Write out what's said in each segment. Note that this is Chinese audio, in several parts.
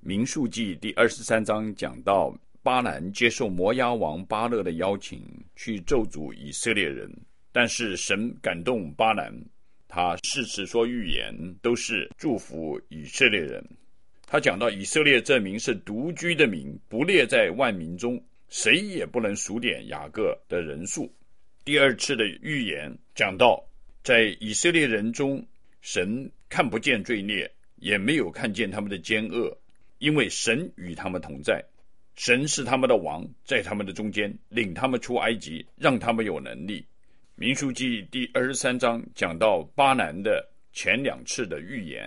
民数记第23章讲到巴兰接受摩押王巴勒的邀请去咒诅以色列人，但是神感动巴兰，他誓词说预言都是祝福以色列人。他讲到以色列这民是独居的民，不列在万民中，谁也不能数点雅各的人数。第二次的预言讲到在以色列人中，神看不见罪孽，也没有看见他们的奸恶，因为神与他们同在，神是他们的王，在他们的中间领他们出埃及，让他们有能力。民数记第23章讲到巴兰的前2次的预言。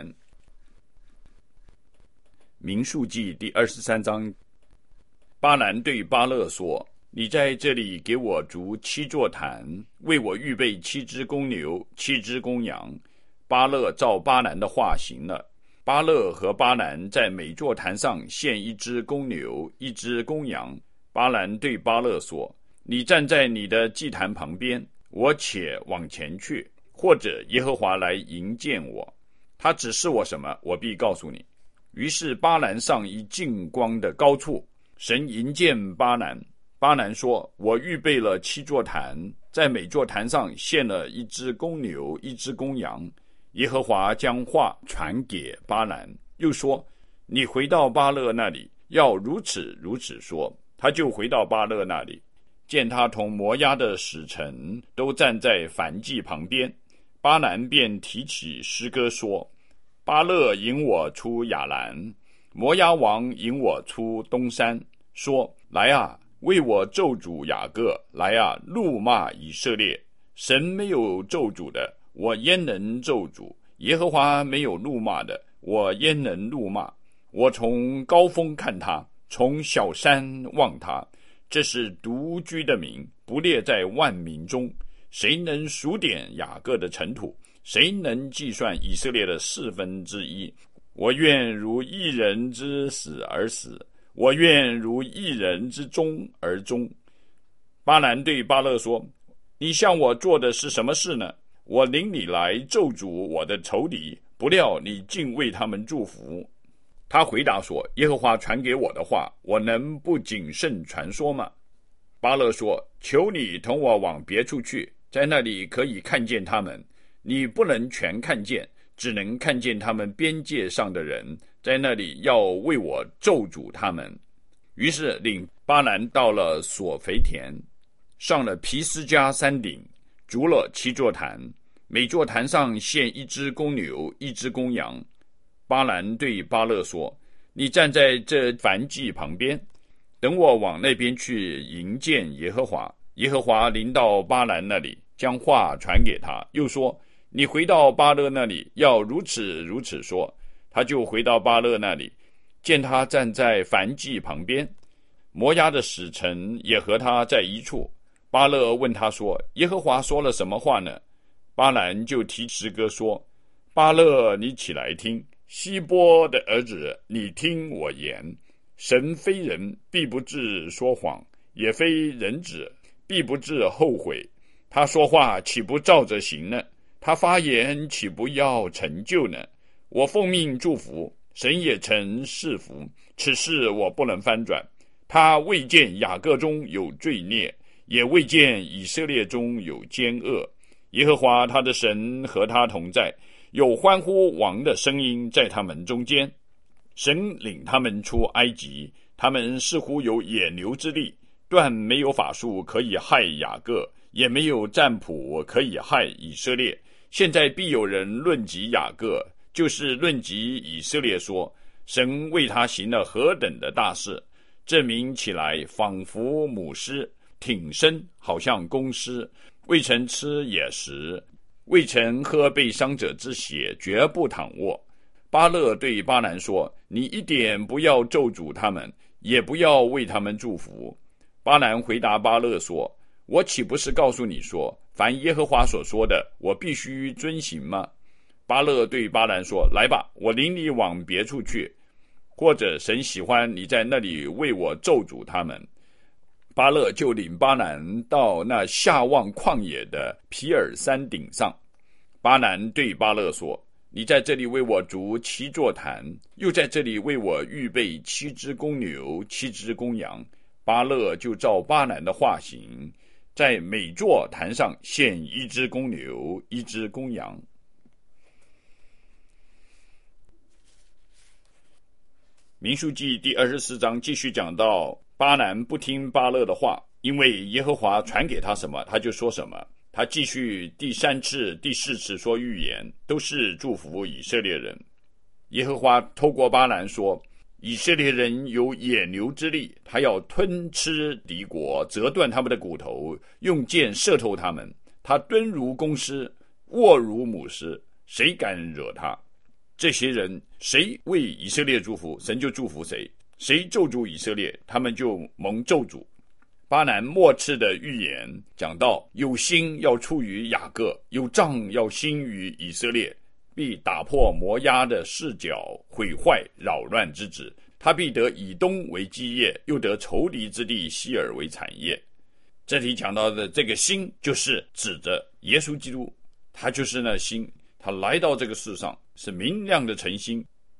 民数记第23章，巴兰对巴勒说，你在这里给我筑7座坛，为我预备7只公牛7只公羊。巴勒照巴兰的话行了。巴勒和巴兰在每座坛上献1只公牛1只公羊。巴兰对巴勒说，你站在你的祭坛旁边，我且往前去，或者耶和华来迎见我，他指示我什么，我必告诉你。于是巴兰上一近光的高处，神迎见巴兰。巴兰说，我预备了7座坛，在每座坛上献了1只公牛1只公羊。耶和华将话传给巴兰，又说，你回到巴勒那里，要如此如此说。他就回到巴勒那里，见他同摩押的使臣都站在燔祭旁边。巴兰便提起诗歌说，巴勒引我出亚兰，摩押王引我出东山，说，来啊，为我咒诅雅各，来啊，怒骂以色列。神没有咒诅的，我焉能咒诅？耶和华没有怒骂的，我焉能怒骂？我从高峰看他，从小山望他，这是独居的民，不列在万民中。谁能数点雅各的尘土？谁能计算以色列的1/4？我愿如一人之死而死，我愿如一人之终而终。巴兰对巴勒说，你向我做的是什么事呢？我领你来咒诅我的仇敌，不料你竟为他们祝福。他回答说，耶和华传给我的话，我能不谨慎传说吗？巴勒说，求你同我往别处去，在那里可以看见他们。你不能全看见，只能看见他们边界上的人，在那里要为我咒诅他们。于是领巴兰到了索肥田，上了皮斯加山顶，筑了7座坛，每座坛上献1只公牛1只公羊。巴兰对巴勒说，你站在这燔祭旁边，等我往那边去迎见耶和华。耶和华临到巴兰那里，将话传给他，又说，你回到巴勒那里，要如此如此说。他就回到巴勒那里，见他站在燔祭旁边，摩押的使臣也和他在一处。巴勒问他说，耶和华说了什么话呢？巴兰就提诗歌说，巴勒，你起来听，希波的儿子，你听我言。神非人，必不至说谎，也非人子，必不至后悔。他说话岂不照着行呢？他发言岂不要成就呢？我奉命祝福，神也曾赐福，此事我不能翻转。他未见雅各中有罪孽，也未见以色列中有奸恶。耶和华他的神和他同在，有欢呼王的声音在他们中间。神领他们出埃及，他们似乎有野牛之力，断没有法术可以害雅各，也没有占卜可以害以色列。现在必有人论及雅各，就是论及以色列，说，神为他行了何等的大事。这民起来仿佛母狮，挺身好像公狮，未曾吃野食，未曾喝被伤者之血，绝不躺卧。巴勒对巴兰说，你一点不要咒诅他们，也不要为他们祝福。巴兰回答巴勒说，我岂不是告诉你说，凡耶和华所说的，我必须遵行吗？巴勒对巴兰说，来吧，我领你往别处去，或者神喜欢你在那里为我咒诅他们。巴勒就领巴兰到那下望旷野的皮尔山顶上。巴兰对巴勒说， 你在这里为我筑7座坛，又在这里为我预备7只公牛、7只公羊。巴勒就照巴兰的话行，在每座坛上献1只公牛、1只公羊。民数记第24章继续讲到，巴兰不听巴勒的话，因为耶和华传给他什么，他就说什么。他继续第3次、第4次说预言，都是祝福以色列人。耶和华透过巴兰说，以色列人有野牛之力，他要吞吃敌国，折断他们的骨头，用箭射透他们。他蹲如公狮，卧如母狮，谁敢惹他？这些人谁为以色列祝福，神就祝福谁；谁咒诅以色列，他们就蒙咒诅。巴兰末次的预言讲到，有星要出于雅各，有杖要兴于以色列，必打破摩押的视角，毁坏扰乱之子。他必得以东为基业，又得仇敌之地西珥为产业。这里讲到的这个星，就是指着耶稣基督，他就是那星，他来到这个世上是明亮的晨星。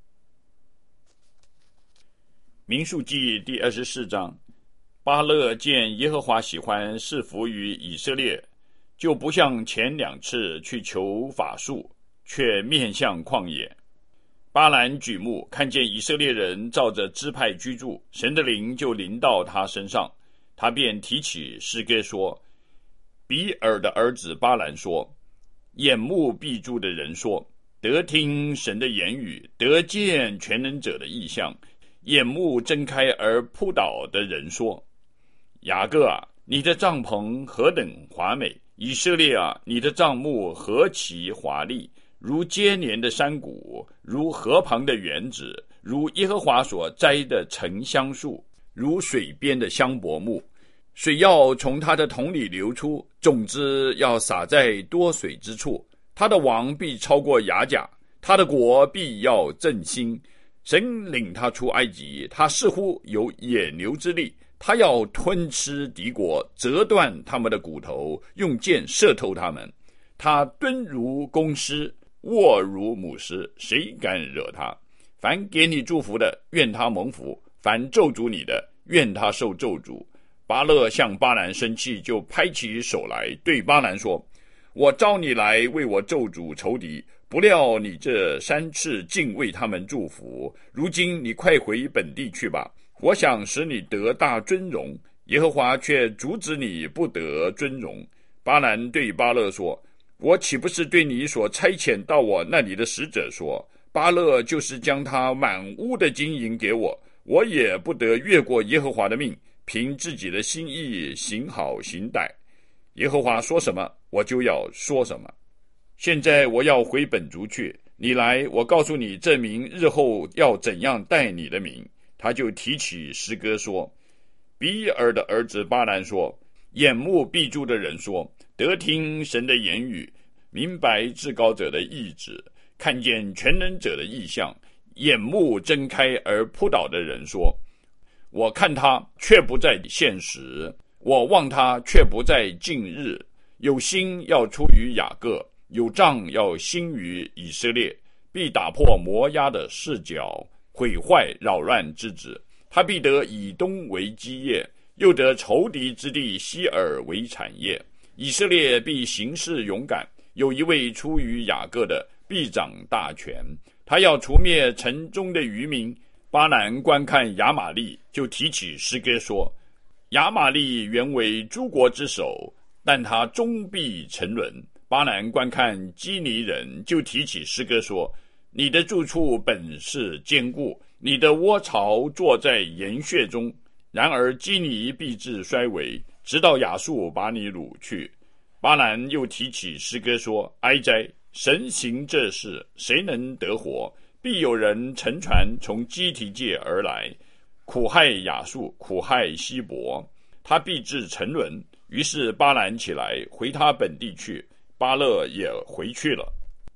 民数记第24章，巴勒见耶和华喜欢侍服于以色列，就不像前2次去求法术，却面向旷野。巴兰举目看见以色列人照着支派居住，神的灵就临到他身上，他便提起诗歌说，比尔的儿子巴兰说，眼目闭住的人说，得听神的言语，得见全能者的异象，眼目睁开而扑倒的人说，雅各啊，你的帐篷何等华美，以色列啊，你的帐幕何其华丽，如接连的山谷，如河旁的园子，如耶和华所栽的沉香树，如水边的香柏木。水要从他的桶里流出，种子要撒在多水之处。他的王必超过雅甲，他的国必要振兴。神领他出埃及，他似乎有野牛之力，他要吞吃敌国，折断他们的骨头，用箭射透他们。他蹲如公狮，卧如母狮，谁敢惹他？凡给你祝福的，愿他蒙福；凡咒诅你的，愿他受咒诅。巴勒向巴兰生气，就拍起手来，对巴兰说，我召你来为我咒诅仇敌，不料你这3次竟为他们祝福，如今你快回本地去吧，我想使你得大尊荣，耶和华却阻止你不得尊荣。巴兰对巴勒说，我岂不是对你所差遣到我那里的使者说，巴勒就是将他满屋的金银给我，我也不得越过耶和华的命，凭自己的心意行好行歹。耶和华说什么，我就要说什么。现在我要回本族去，你来，我告诉你这民日后要怎样待你的名。他就提起诗歌说，比尔的儿子巴兰说，眼目闭住的人说，得听神的言语，明白至高者的意志，看见全能者的异象，眼目睁开而扑倒的人说，我看他却不在现实，我望他却不在近日。有星要出于雅各，有杖要兴于以色列，必打破摩押的视角，毁坏扰乱之子。他必得以东为基业，又得仇敌之地西珥为产业。以色列必行事勇敢，有一位出于雅各的，必掌大权。他要除灭城中的渔民。巴兰观看亚玛利，就提起诗歌说，亚玛利原为诸国之首，但他终必沉沦。巴兰观看基尼人，就提起诗歌说，你的住处本是坚固，你的窝巢坐在岩穴中，然而基尼必至衰微，直到亚述把你掳去。巴兰又提起诗歌说，哀哉，神行这事，谁能得活？必有人乘船从基提界而来，苦害亚述，苦害希伯，他必至沉沦。于是巴兰起来，回他本地去，巴勒也回去了。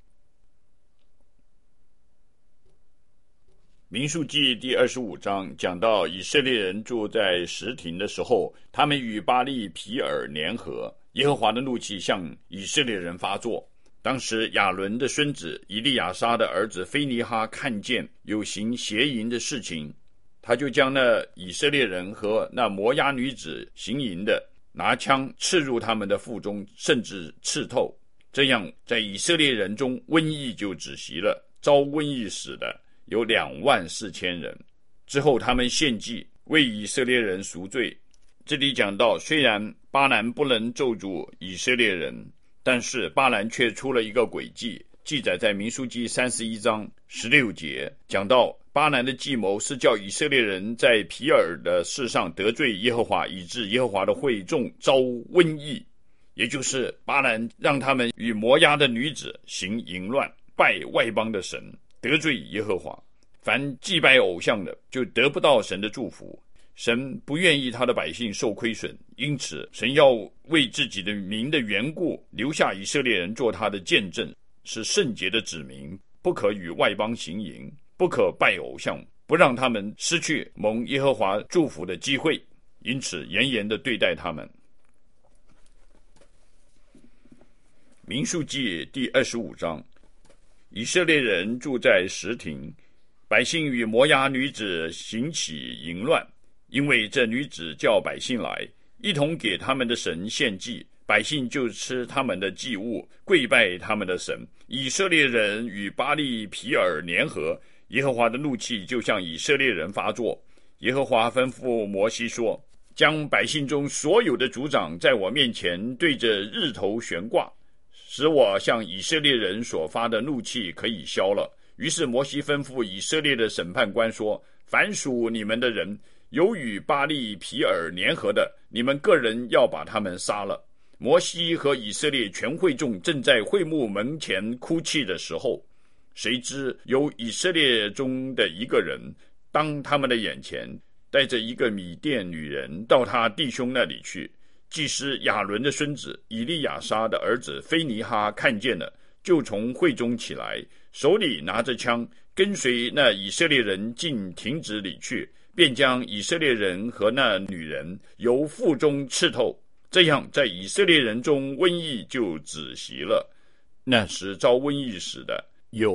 民数记第25章讲到以色列人住在什亭的时候，他们与巴利皮尔联合，耶和华的怒气向以色列人发作。 当时亚伦的孙子以利亚撒的儿子菲尼哈看见有行邪淫的事情，他就将那以色列人和那摩押女子行淫的拿枪刺入他们的腹中，甚至刺透。这样在以色列人中瘟疫就止息了，遭瘟疫死的有24000人。之后他们献祭为以色列人赎罪。这里讲到，虽然巴兰不能咒诅以色列人，但是巴兰却出了一个诡计，记载在民数记31章16节，讲到巴兰的计谋是叫以色列人在皮尔的事上得罪耶和华，以致耶和华的会众遭瘟疫。也就是巴兰让他们与摩押的女子行淫乱，拜外邦的神，得罪耶和华。凡祭拜偶像的就得不到神的祝福，神不愿意他的百姓受亏损，因此神要为自己的名的缘故留下以色列人做他的见证，是圣洁的子民，不可与外邦行淫，不可拜偶像，不让他们失去蒙耶和华祝福的机会，因此严严的对待他们。民数记第25章，以色列人住在什亭，百姓与摩押女子行起淫乱，因为这女子叫百姓来，一同给他们的神献祭，百姓就吃他们的祭物，跪拜他们的神。以色列人与巴利皮尔联合，耶和华的怒气就向以色列人发作。耶和华吩咐摩西说，将百姓中所有的族长在我面前对着日头悬挂，使我向以色列人所发的怒气可以消了。于是摩西吩咐以色列的审判官说，凡属你们的人有与巴利皮尔联合的，你们个人要把他们杀了。摩西和以色列全会众正在会幕门前哭泣的时候，谁知有以色列中的一个人当他们的眼前带着一个米甸女人到他弟兄那里去。祭司亚伦的孙子以利亚撒的儿子菲尼哈看见了，就从会中起来，手里拿着枪，跟随那以色列人进亭子里去，便将以色列人和那女人由腹中刺透。这样在以色列人中瘟疫就止息了。那时遭瘟疫死的有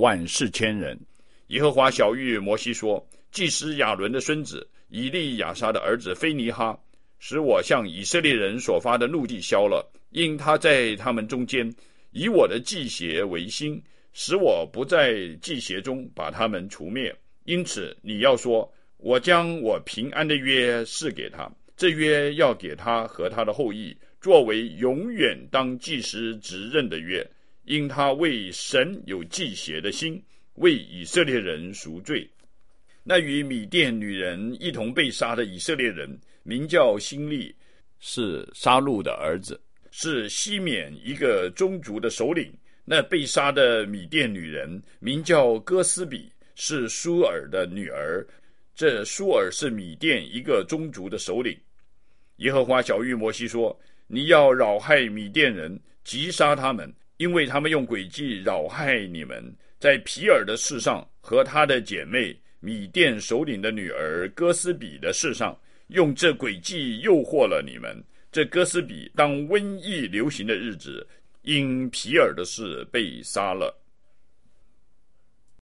24000人。耶和华晓谕摩西说，祭司亚伦的孙子以利亚撒的儿子菲尼哈，使我向以色列人所发的怒气消了，因他在他们中间以我的祭邪为心，使我不在祭邪中把他们除灭。因此你要说，我将我平安的约赐给他，这约要给他和他的后裔，作为永远当祭司职任的约，因他为神有祭邪的心，为以色列人赎罪。那与米甸女人一同被杀的以色列人名叫辛利，是沙路的儿子，是西缅一个宗族的首领。那被杀的米甸女人名叫哥斯比，是舒尔的女儿，这舒尔是米甸一个宗族的首领。耶和华晓谕摩西说，你要扰害米甸人，击杀他们，因为他们用诡计扰害你们，在皮尔的事上和他的姐妹米甸首领的女儿哥斯比的事上，用这诡计诱惑了你们。这哥斯比当瘟疫流行的日子，因皮尔的事被杀了。